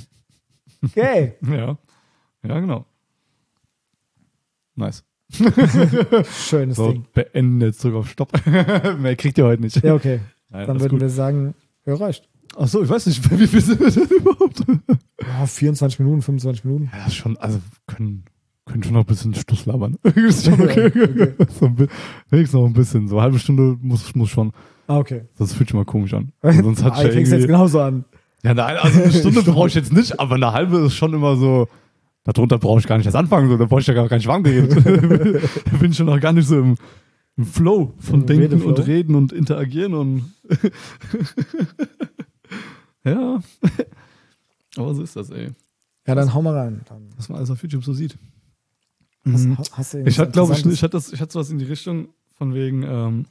Okay. Ja. Ja, genau. Nice. Schönes So, Ding. beenden jetzt, drück auf Stopp. Mehr kriegt ihr heute nicht. Ja, okay. Nein, Dann alles würden gut. wir sagen, ja, reicht. Achso, ich weiß nicht, wie viel sind das denn überhaupt? Ja, vierundzwanzig Minuten, fünfundzwanzig Minuten. Ja, das ist schon, also können, können schon noch ein bisschen Schluss labern. Ist schon okay. okay. So ein bi- wenigstens noch ein bisschen. So eine halbe Stunde muss, muss schon. Ah, okay. Das fühlt sich mal komisch an. Also sonst hat ah, ja ich fäng's irgendwie, jetzt genauso an. ja, eine, also eine Stunde brauche ich jetzt nicht, aber eine halbe ist schon immer so, darunter brauche ich gar nicht erst anfangen, so, da brauche ich ja gar keinen Schwank reden. Da bin ich schon noch gar nicht so im, im Flow von Im Denken Redeflow. und Reden und Interagieren und ja. Aber so ist das, ey. Ja, dann hau mal rein. Dann Was man alles auf YouTube so sieht. hast, Mhm. hast du Ich hatte, glaube ich, Interessantes? ich hatte, das, ich hatte sowas in die Richtung von wegen, ähm,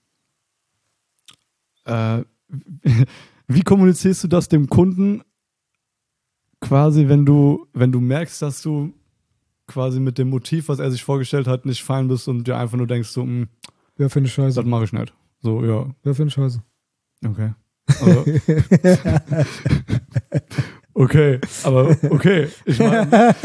äh, wie kommunizierst du das dem Kunden quasi, wenn du, wenn du merkst, dass du quasi mit dem Motiv, was er sich vorgestellt hat, nicht fein bist und dir einfach nur denkst, so, mh, Ja, finde ich scheiße. das mache ich nicht. So, ja, Ja, finde ich scheiße. okay. Aber, okay, aber okay. Ich meine.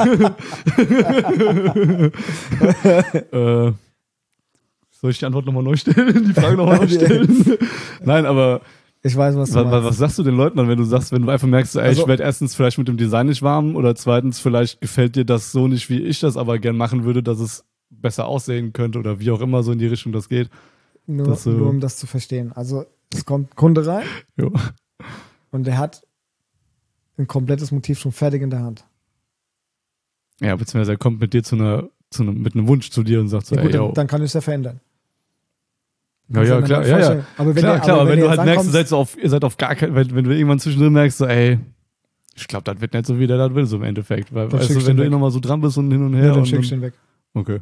äh, soll ich die Antwort nochmal neu stellen? Die Frage nochmal neu stellen? Nein, aber Ich weiß, was du was, was, meinst. was sagst du den Leuten dann, wenn du sagst, wenn du einfach merkst, so, ey, Also- ich werde erstens vielleicht mit dem Design nicht warm oder zweitens vielleicht gefällt dir das so nicht, wie ich das aber gern machen würde, dass es besser aussehen könnte oder wie auch immer so in die Richtung das geht. Nur, das so- nur um das zu verstehen. Also, es kommt ein Kunde rein Jo. und der hat ein komplettes Motiv schon fertig in der Hand. Ja, beziehungsweise er kommt mit dir zu einer, zu einem, mit einem Wunsch zu dir und sagt so, Ja, ey, gut, yo. dann, dann kann ich es ja verändern. Ja, ja, Kannst du klar, mir ja, vorstellen. ja. Aber wenn Klar, der, klar, aber wenn, du jetzt halt merkst, ihr ankommst- seid so auf, ihr seid auf gar kein, wenn, wenn du irgendwann zwischendrin merkst, so, ey, ich glaube, das wird nicht so, wie der das will, so im Endeffekt. Weil, Dann weißt schickst du, du wenn du ihn eh weg. nochmal so dran bist und hin und her. ja, dann und schickst du ihn weg. Okay.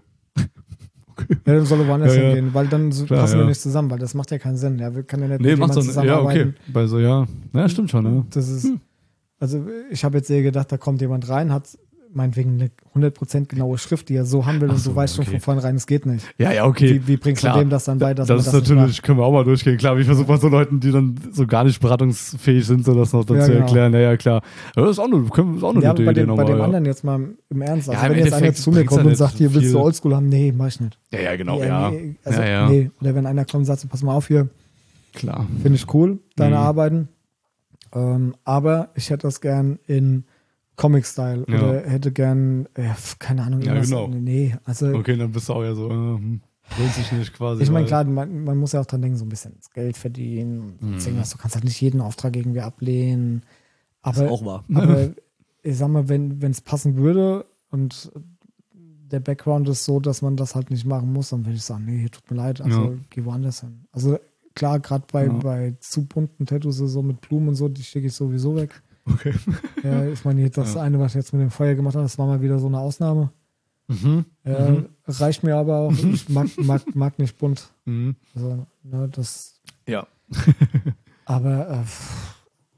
Ja, dann soll er woanders Ja, ja. hingehen, weil dann so Klar, passen wir ja. nicht zusammen, weil das macht ja keinen Sinn. Ja, wir können ja nicht Nee, mit macht jemandem so, ja, okay. zusammenarbeiten. Bei so, ja. Ja, stimmt schon, ja. Das ist, also ich habe jetzt eher gedacht, da kommt jemand rein, hat meinetwegen eine hundert Prozent genaue Schrift, die er so haben will Ach und so, du weißt schon okay. von vornhein, es geht nicht. Ja, ja, okay. Wie, wie bringst Klar. du dem das dann bei, dass das man ist das nicht natürlich, macht? können wir auch mal durchgehen, klar. Ich versuche mal so Leuten, die dann so gar nicht beratungsfähig sind, so das noch dann Ja, zu genau. erklären. Ja, ja, klar. Aber das ist auch eine, können- ist auch eine Ja, gute bei Idee dem, bei nochmal. dem Ja. anderen jetzt mal im Ernst. Also Ja, im wenn jetzt einer Endeffekt zu mir bringt's kommt ja und nicht sagt, hier willst du viel. Oldschool haben, nee, mach ich nicht. ja, ja, genau, Ja, ja. Nee, also, ja, ja. nee. Oder wenn einer kommt und sagt, so, pass mal auf hier, Klar. finde ich cool, deine Mhm. Arbeiten. Ähm, aber ich hätte das gern in Comic-Style Ja. oder hätte gern, äh, keine Ahnung, Ja, irgendwas. genau. Nee, also Okay, dann bist du auch ja so, äh, hm, lohnt sich nicht quasi. ich meine, weil- klar, man, man muss ja auch dran denken, so ein bisschen das Geld verdienen. Mhm. Und irgendwas. Du kannst halt nicht jeden Auftrag irgendwie ablehnen. Aber, wahr. aber ich sag mal, wenn es passen würde und der Background ist so, dass man das halt nicht machen muss, dann würde ich sagen, nee, tut mir leid, also Ja. geh woanders hin. Also klar, gerade bei, Ja. bei zu bunten Tattoos so mit Blumen und so, die schicke ich sowieso weg. Okay. Ja, ich meine, das Ja. eine, was ich jetzt mit dem Feuer gemacht habe, das war mal wieder so eine Ausnahme. Mhm. Äh, Mhm. Reicht mir aber auch. Ich mag, mag, mag nicht bunt. Mhm. Also, ne, das. Ja. Aber äh, pff,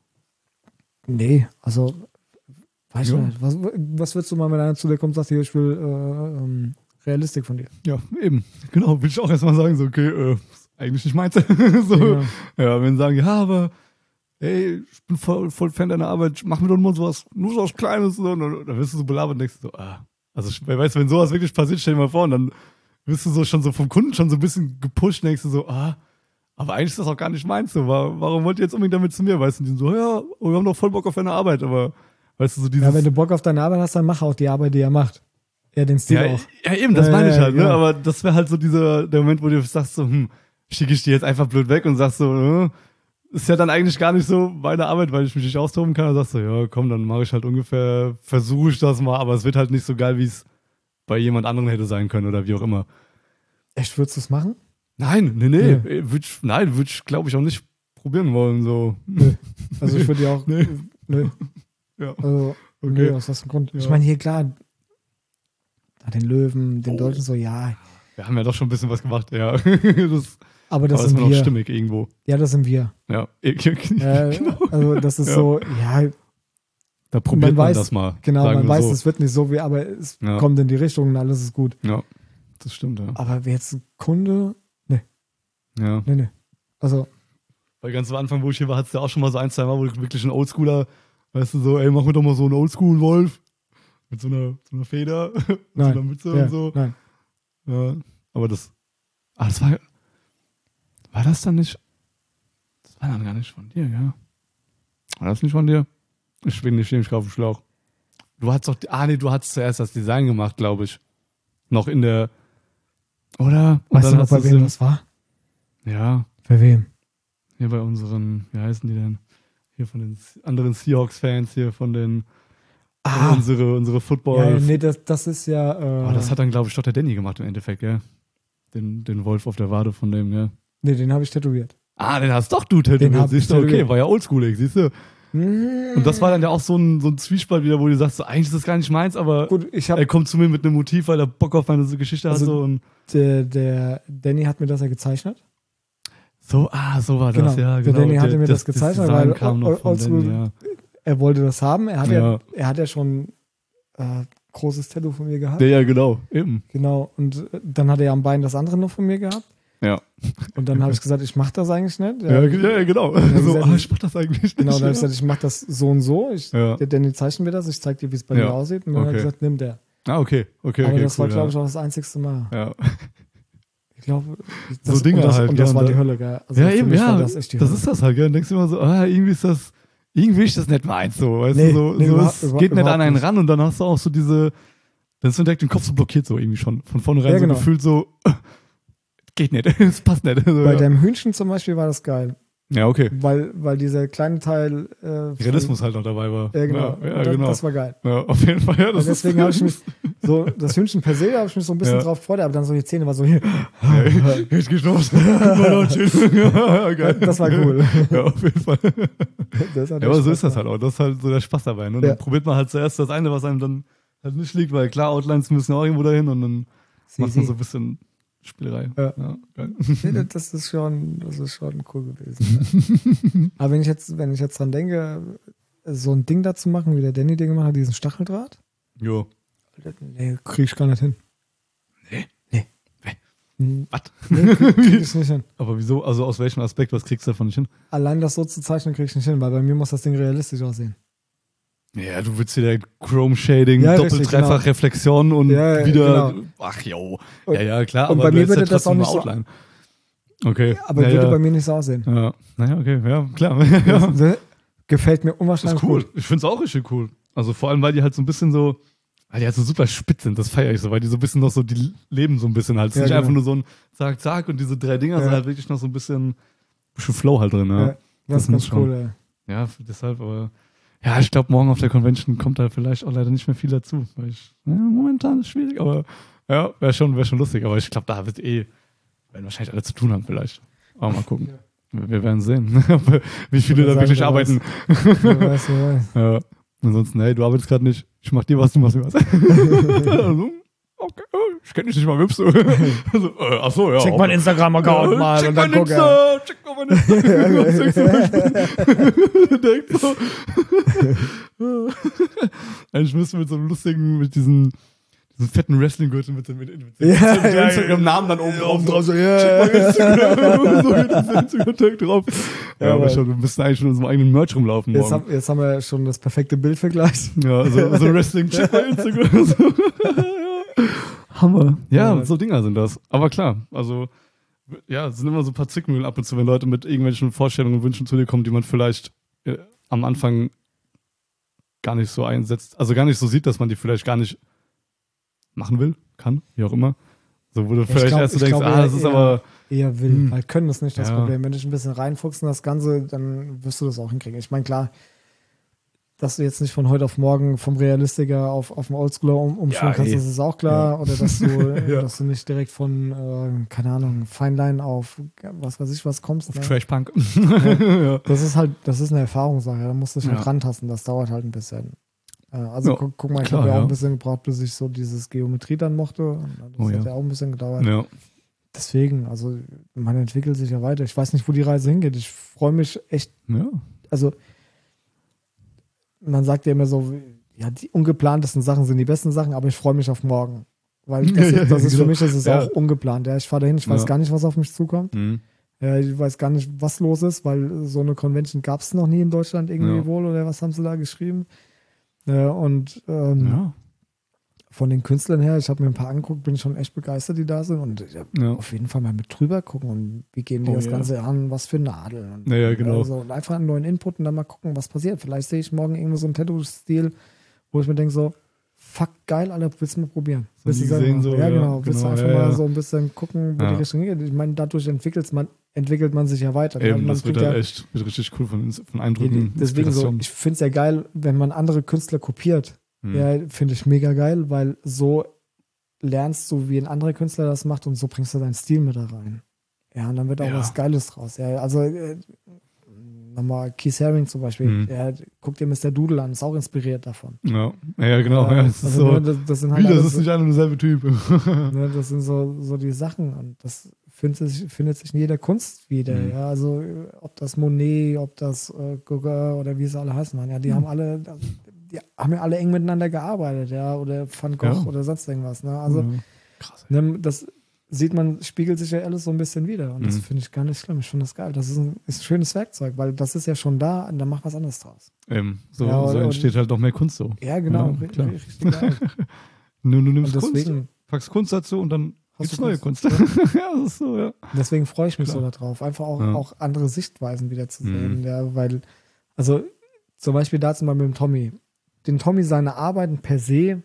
nee, also weiß ich Ja. nicht. Was, was willst du mal, wenn einer zu dir kommt und sagt, hier, ich will äh, ähm, Realistik von dir? Ja, eben. Genau, will ich auch erstmal sagen, so, okay, äh, ist eigentlich nicht meins. so. Ja. Ja, wenn sie sagen, ja, aber ey, ich bin voll, voll Fan deiner Arbeit, mach mir doch nur sowas, nur so was Kleines. So. Und dann wirst du so belabert und denkst so, ah. Also, wer weiß, wenn sowas wirklich passiert, stell dir mal vor, und dann wirst du so schon so vom Kunden schon so ein bisschen gepusht, denkst du so, ah, aber eigentlich ist das auch gar nicht meins. So. Wa- Warum wollt ihr jetzt unbedingt damit zu mir? Weißt du, die sind so, ja, oh, wir haben doch voll Bock auf deine Arbeit, aber weißt du, so dieses. Ja, wenn du Bock auf deine Arbeit hast, dann mach auch die Arbeit, die er macht. Er den Stil Ja, auch. ja, eben, das Ja, meine ich ja, halt, ne? genau. Aber das wäre halt so dieser, der Moment, wo du sagst so, hm, schicke ich die jetzt einfach blöd weg und sagst so, äh, ist ja dann eigentlich gar nicht so meine Arbeit, weil ich mich nicht austoben kann. Und sagst so, ja, komm, dann mache ich halt ungefähr, versuche ich das mal, aber es wird halt nicht so geil, wie es bei jemand anderem hätte sein können oder wie auch immer. Echt, würdest du es machen? Nein, nee, nee, Ja. äh, würd ich, nein, würde ich, glaube ich, auch nicht probieren wollen, so. Also ich würde ja auch. Nee. Nö. Ja. Also, Okay. nee, aus was für Grund. Ja. Ich meine, hier klar, da den Löwen, den Oh. Deutschen so, ja. Wir haben ja doch schon ein bisschen was gemacht, ja. das, Aber das aber ist sind mir noch wir. stimmig irgendwo. Ja, das sind wir. Ja. Äh, genau. Also das ist Ja. so, ja, Da probiert man, man weiß- das mal. genau, sagen man wir weiß, so. es wird nicht so wie, aber es Ja. kommt in die Richtung und alles ist gut. Ja, das stimmt, ja. Aber wer jetzt ein Kunde, ja. nee, nee. Also, Weil ganz am Anfang, wo ich hier war, hat es ja auch schon mal so ein, zwei Mal, wo ich wirklich ein Oldschooler, weißt du, so, ey, mach mir doch mal so einen Oldschool-Wolf. Mit so einer, so einer Feder, mit so nein. einer Mütze Ja, und so. Nein. Ja, aber das, ah, das war, war das dann nicht, das war dann gar nicht von dir, ja? War das nicht von dir? Ich bin nicht auf dem Schlauch. Du hast doch, ah nee, du hast zuerst das Design gemacht, glaube ich. Noch in der, oder? Und Weißt du dann noch, hast bei du's wem im- das war? Ja, Bei wem? hier bei unseren, wie heißen die denn? Hier von den anderen Seahawks-Fans, hier von den, Ah, unsere, unsere Football. ja, nee, das, das ist ja. Äh, Aber das hat dann, glaube ich, doch der Danny gemacht im Endeffekt, gell? Den, den Wolf auf der Wade von dem, gell? nee, den habe ich tätowiert. Ah, den hast doch du Den tätowiert, hab ich siehst du? Okay, tätowiert. war ja oldschoolig, siehst du? Und das war dann ja auch so ein, so ein Zwiespalt wieder, wo du sagst, so, eigentlich ist das gar nicht meins, aber Gut, ich er habe kommt zu mir mit einem Motiv, weil er Bock auf meine Geschichte Also- hat. So, und der, der Danny hat mir das ja gezeichnet. so, ah, so war Genau. das, ja, Der genau. Danny hatte mir das gezeichnet, Design weil kam Ol- noch von Oldschool- Danny, ja. Er wollte das haben. Er hat ja, Ja. er hat ja schon äh, großes Tattoo von mir gehabt. Ja, ja, genau, eben. Genau. Und äh, dann hat er am Bein das andere noch von mir gehabt. Ja, Und dann habe ich gesagt, ich mache das eigentlich nicht. ja, ja, ja genau. Ja, so, gesagt, ah, ich mach das eigentlich nicht. Genau, dann habe ich ja. gesagt, ich mache das so und so. Ich, Ja. Der Danny zeichnet mir das, ich zeige dir, wie es bei Ja. mir aussieht. Und dann Okay. habe ich gesagt, nimm der. Ah, okay, okay, Aber okay, das cool, war, glaube ja. ich, auch das einzigste Mal. Ja. Ich glaube, So das, Dinge und das, halt, und das ja, war und die da- Hölle, gell? Also Ja, für eben, mich ja. war Das, das echt die Hölle. ist das halt, gell? Dann denkst du immer so, ah, irgendwie ist das, irgendwie ist das nicht meins, so, weißt Nee, du, so, nee, so überhaupt- es überhaupt- geht nicht an überhaupt einen nicht. ran und dann hast du auch so diese, dann ist so direkt den Kopf so blockiert, so irgendwie schon. Von vornherein Ja, so genau. gefühlt so, geht nicht, es passt nicht. So, Bei ja. deinem Hühnchen zum Beispiel war das geil. ja, okay. Weil, weil dieser kleine Teil. Äh, von- Realismus halt noch dabei war. Ja, genau. Ja, ja, das, genau. das war geil. ja, auf jeden Fall, ja. Das Und deswegen ist, habe ich mich so, das Hühnchen per se habe ich mich so ein bisschen Ja. drauf gefreut, aber dann so die Zähne war so hier. Jetzt geht's los. ja, geil. Das war cool. Ja, auf jeden Fall. Das hat Ja, aber echt so ist Spaß das halt auch. Das ist halt so der Spaß dabei. Ne? Und Ja. Dann probiert man halt zuerst das eine, was einem dann halt nicht liegt, weil klar, Outlines müssen ja auch irgendwo dahin und dann Sie, macht man sie. so ein bisschen Spielerei. Ja. geil. Nee, das ist schon, das ist schon cool gewesen. Aber wenn ich jetzt, wenn ich jetzt dran denke, so ein Ding da zu machen, wie der Danny den gemacht hat, diesen Stacheldraht, Jo. nee, krieg ich gar nicht hin. Nee? Nee. Nee. Hm, Was? nee, krieg, krieg ich nicht hin. Aber wieso? Also aus welchem Aspekt, was kriegst du davon nicht hin? Allein das so zu zeichnen, krieg ich nicht hin, weil bei mir muss das Ding realistisch aussehen. Ja, du willst wieder Chrome Shading, Ja, doppelt, richtig, dreifach genau. Reflexion und Ja, ja, wieder. genau. Ach jo. Und- Ja, ja, klar, und aber bei du mir hast würde ja das auch trotzdem nicht eine so- Outline. Okay. Aber ja, würde ja. bei mir nicht so aussehen. Ja, naja, okay, ja, klar. ja. Das gefällt mir Das unwahrscheinlich ist cool. Ich finde es auch richtig cool. Also vor allem, weil die halt so ein bisschen so, weil die halt so super spitz sind, das feiere ich so, weil die so ein bisschen noch so, die leben so ein bisschen halt. Es ist Ja, nicht genau. einfach nur so ein Zack, Zack und diese drei Dinger Ja. sind halt wirklich noch so ein bisschen, bisschen Flow halt drin. Ja, Ja, ja, das ist muss ganz schon. cool, ey. ja deshalb, aber ja, ich glaube, morgen auf der Convention kommt da vielleicht auch leider nicht mehr viel dazu. Weil ich, ja, momentan ist schwierig, aber ja, wäre schon, wär schon lustig. Aber ich glaube, da wird eh, werden wahrscheinlich alle zu tun haben vielleicht. Aber mal gucken. Wir, wir werden sehen, wie viele Ich da würde wirklich sagen, arbeiten. Wer weiß, wer weiß. Ja. Ansonsten, hey, du arbeitest gerade nicht. Ich mach dir was, du machst mir was. also, okay, ich kenne dich nicht mal, wippst du. also, äh, ach so, ja. Check okay. meinen Instagram-Account Ja, mal check und dann mein guck er. Insta, check mal mein Insta. Denkt so. Eigentlich müssen wir mit so einem lustigen, mit diesen, diesen fetten Wrestling-Gürtel mit dem, mit dem, mit dem Ja, ja, ja. Instagram-Namen dann oben drauf. drauf so, Check ja. mal Instagram. so mit dem Instagram-Tag drauf. Ja, Ja, aber aber- schon, wir müssen eigentlich schon in unserem eigenen Merch rumlaufen Jetzt, morgen. haben, jetzt haben wir schon das perfekte Bild vergleicht. Ja, so, so Wrestling, check bei Instagram. So. Hammer. Ja, Ja. so Dinger sind das. Aber klar, also, ja, es sind immer so ein paar Zickmühlen ab und zu, wenn Leute mit irgendwelchen Vorstellungen und Wünschen zu dir kommen, die man vielleicht äh, am Anfang gar nicht so einsetzt, also gar nicht so sieht, dass man die vielleicht gar nicht machen will, kann, wie auch immer. So, wo du vielleicht glaub- erst so ich denkst, glaub ah, eher- das ist eher- aber, Eher will, Hm. weil können ist nicht das Ja. Problem. Wenn du dich ein bisschen reinfuchst in das Ganze, dann wirst du das auch hinkriegen. Ich meine, klar, dass du jetzt nicht von heute auf morgen vom Realistiker auf, auf den Oldschooler um, umschulen Ja, kannst, eh. das ist auch klar. Oder dass du, Ja. dass du nicht direkt von, äh, keine Ahnung, Feinlein auf was weiß ich was kommst. Ne? Trash Punk. ja. Das ist halt, das ist eine Erfahrungssache. Da musst du dich halt Ja. rantasten. Das dauert halt ein bisschen. Äh, Also Ja, guck, guck mal, ich klar, habe ja auch ja. ein bisschen gebraucht, bis ich so dieses Geometrie dann mochte. Das Oh, hat ja. ja auch ein bisschen gedauert. ja. Deswegen, also man entwickelt sich ja weiter. Ich weiß nicht, wo die Reise hingeht. Ich freue mich echt, Ja. also man sagt ja immer so, ja, die ungeplantesten Sachen sind die besten Sachen, aber ich freue mich auf morgen. Weil das, Ja, ist, das ist genau. für mich, das ist Ja. auch ungeplant. Ja, ich fahre dahin, ich weiß Ja. gar nicht, was auf mich zukommt. Mhm. Ja, ich weiß gar nicht, was los ist, weil so eine Convention gab es noch nie in Deutschland irgendwie Ja. wohl, oder was haben sie da geschrieben? Ja, und ähm, ja. von den Künstlern her, ich habe mir ein paar angeguckt, bin schon echt begeistert, die da sind. Und ich hab Ja. auf jeden Fall mal mit drüber gucken und wie gehen die Oh, das ja. Ganze an, was für Nadeln. Und, Ja, ja, genau. Also, und einfach einen neuen Input und dann mal gucken, was passiert. Vielleicht sehe ich morgen irgendwo so einen Tattoo-Stil, wo ich mir denke so, fuck, geil, Alter, willst du mal probieren? So Willst du nie selber gesehen, mal- so, ja, ja, genau. Willst du genau, einfach ja, mal ja. so ein bisschen gucken, wo Ja. die Richtung geht? Ich meine, dadurch entwickelt man, entwickelt man sich ja weiter. Eben, man das wird kriegt halt ja, echt wird richtig cool von, von Ja, Eindrücken. deswegen so, Inspiration. ich finde es ja geil, wenn man andere Künstler kopiert. Hm. Ja, finde ich mega geil, weil so lernst du, wie ein anderer Künstler das macht und so bringst du deinen Stil mit da rein. Ja, und dann wird auch Ja. was Geiles draus. Ja, also äh, nochmal Keith Haring zum Beispiel, Hm. der guckt dir Mister Doodle an, ist auch inspiriert davon. Ja. ja, genau. Ja, Ja, es ist also, so, ne, das, das sind halt wie, das alles ist so, nicht einer und derselbe Typ. ne, das sind so, so die Sachen und das findet sich, findet sich in jeder Kunst wieder. Mhm. Ja, also äh, ob das Monet, ob das äh, Gauguin oder wie sie alle heißen, man, ja, die Mhm. haben alle, die haben ja alle eng miteinander gearbeitet, ja, oder Van Gogh Ja. oder sonst irgendwas. Ne? Also ja. Krass. ne, das sieht man, spiegelt sich ja alles so ein bisschen wieder und das Mhm. finde ich gar nicht schlimm. Ich finde das geil. Das ist ein, ist ein schönes Werkzeug, weil das ist ja schon da und dann mach was anderes draus. Eben, so, Ja, so und- entsteht halt noch mehr Kunst so. Ja, genau, Ja, ri- klar. ri- richtig geil. Nur du nimmst Und Kunst, deswegen, packst Kunst dazu und dann Hast gibt's du neue Kunst. Kunst. ja, das ist so, ja. deswegen freue ich mich Klar. so darauf, einfach auch, Ja. auch andere Sichtweisen wieder zu sehen. Mhm. Ja, weil, also zum Beispiel dazu mal mit dem Tommy. Den Tommy, seine Arbeiten per se,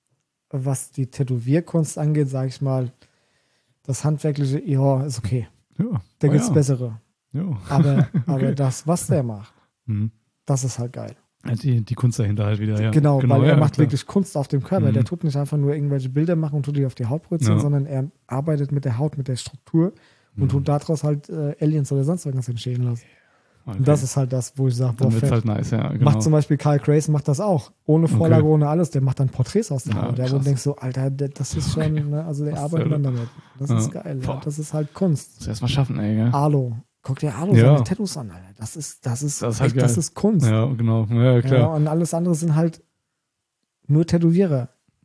was die Tätowierkunst angeht, sage ich mal, das handwerkliche, ja, ist okay. Ja. Da oh, gibt's ja. bessere. Ja. Aber, Okay. aber das, was der macht, Mhm. das ist halt geil. Ja, Die, die Kunst dahinter halt wieder, ja. Genau, weil er ja, macht klar. wirklich Kunst auf dem Körper. Mhm. Der tut nicht einfach nur irgendwelche Bilder machen und tut die auf die Haut projizieren, Ja. sondern er arbeitet mit der Haut, mit der Struktur und Mhm. tut daraus halt äh, Aliens oder sonst irgendwas entstehen lassen. Okay. Und das ist halt das, wo ich sage, boah, Dann wird's fett. halt nice, ja, genau. Macht zum Beispiel Karl Grayson macht das auch. Ohne Vorlage, Okay. ohne alles. Der macht dann Porträts aus der Ja, Haut. Ja, wo du krass. denkst so, Alter, der, das ist schon, ne, also der Was arbeitet soll dann damit. Das Ja. ist geil. Ja. Boah. Das ist halt Kunst. Das erst mal schaffen, ey, gell? Alo. Guck dir Alo Ja. seine Tattoos an, Alter. Das ist, das ist, Das ist halt echt, das geil. ist Kunst. Ja, genau. Ja, Ja, klar. und alles andere sind halt nur Tätowierer.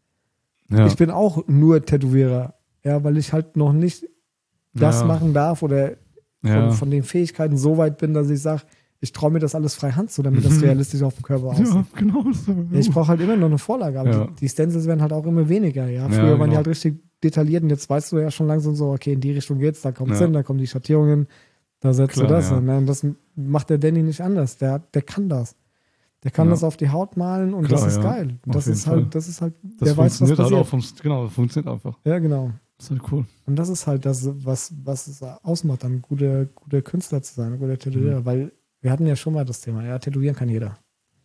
Ja. Ich bin auch nur Tätowierer. Ja, weil ich halt noch nicht das Ja. machen darf oder von, ja. von den Fähigkeiten so weit bin, dass ich sage, ich traue mir das alles frei Hand zu, damit das Mhm. realistisch auf dem Körper aussieht. ja, genau. So. Ja, ich brauche halt immer noch eine Vorlage, aber Ja. die, die Stencils werden halt auch immer weniger. Ja, früher Ja, waren die genau. halt richtig detailliert und jetzt weißt du ja schon langsam so, okay, in die Richtung geht's, da kommt's Ja. hin, da kommen die Schattierungen, da setzt Klar, du das ja. hin. Ne? Und das macht der Danny nicht anders. Der, der kann das. Der kann Ja. das auf die Haut malen und Klar, das ist ja. geil. Auf Das jeden ist halt, Fall. das ist halt, Das der weiß, was funktioniert halt passiert. auch vom, genau, das funktioniert einfach. Ja, genau. Das ist halt cool. Und das ist halt das, was, was es ausmacht, dann ein guter, guter Künstler zu sein, ein guter Tätowierer. Mhm. Weil wir hatten ja schon mal das Thema, ja, tätowieren kann jeder.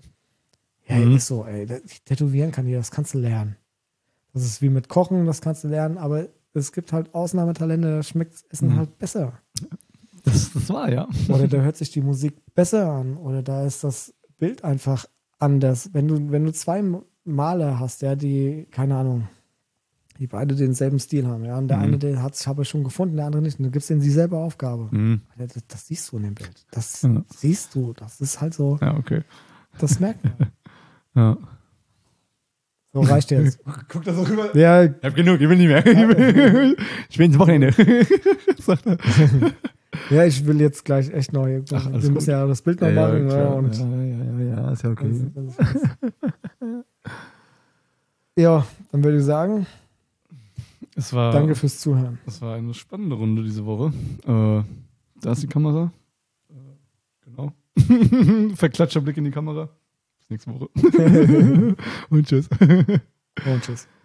Ja, Mhm. ist so, ey. das- Tätowieren kann jeder, das kannst du lernen. Das ist wie mit Kochen, das kannst du lernen, aber es gibt halt Ausnahmetalente, da schmeckt das Essen Mhm. halt besser. Das, das war, ja. Oder da hört sich die Musik besser an. Oder da ist das Bild einfach anders. Wenn du, wenn du zwei Maler hast, ja, die, keine Ahnung, die beide denselben Stil haben, ja, und der Mhm. eine, der hat sich aber schon gefunden, der andere nicht. Und du gibst denen dieselbe Aufgabe. Mhm. Das, das siehst du in dem Bild. Das Ja. siehst du. Das ist halt so, Ja, okay. das merkt man. Ja. So reicht jetzt. Guck das auch rüber. Ja, Ich hab genug, ich will nicht mehr. Ich will ins Wochenende. Sagt er. ja, ich will jetzt gleich echt noch hier. Ach, alles Wir müssen gut. ja das Bild noch machen. Ja, und ja, ja, ja, ja, ist ja okay. ja, dann würde ich sagen, Es war, danke fürs Zuhören. es war eine spannende Runde diese Woche. Äh, da ist die Kamera. Äh, genau. Verklatschter Blick in die Kamera. Bis nächste Woche. Und tschüss. Und tschüss.